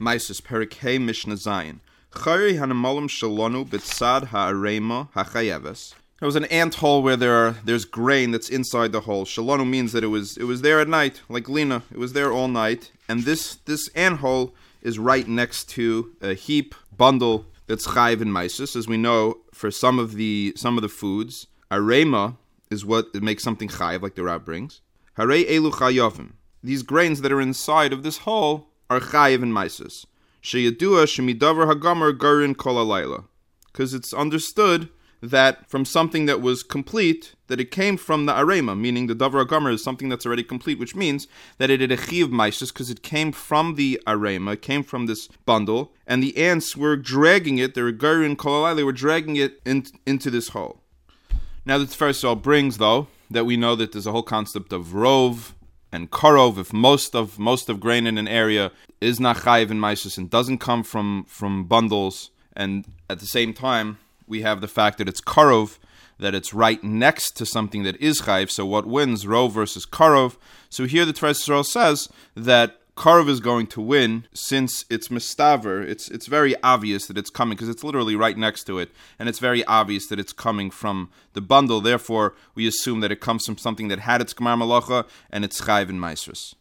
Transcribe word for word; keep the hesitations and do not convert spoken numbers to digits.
Maisus Perik Hey Mishnah Zayin. Chayri hanamolim shalonu b'tzad ha'arema ha'chayeves. There was an ant hole where there are there's grain that's inside the hole. Shalonu means that it was it was there at night, like Lina. It was there all night, and this this ant hole is right next to a heap bundle that's chayiv in maisus. As we know, for some of the some of the foods, arema is what makes something chayiv, like the Rab brings. Harei elu chayovim. These grains that are inside of this hole are chayiv in maisus. Sheyadua shemidavar hagamer garin kol halayla. Because it's understood that from something that was complete, that it came from the arema, meaning the davar hagomer is something that's already complete, which means that it had a chiv maisus because it came from the arema, it came from this bundle, and the ants were dragging it, they were garin kol halayla, they were dragging it in, into this hole. Now the first all brings, though, that we know that there's a whole concept of rov and karov. If most of most of grain in an area is not chayiv in maisus and doesn't come from, from bundles, and at the same time we have the fact that it's karov, that it's right next to something that is chayiv. So what wins, rov versus karov? So here the Tveres Yisrael says that karov is going to win since it's mistaver. It's it's very obvious that it's coming because it's literally right next to it, and it's very obvious that it's coming from the bundle. Therefore, we assume that it comes from something that had its gemar malacha and it's chayiv in maisrus.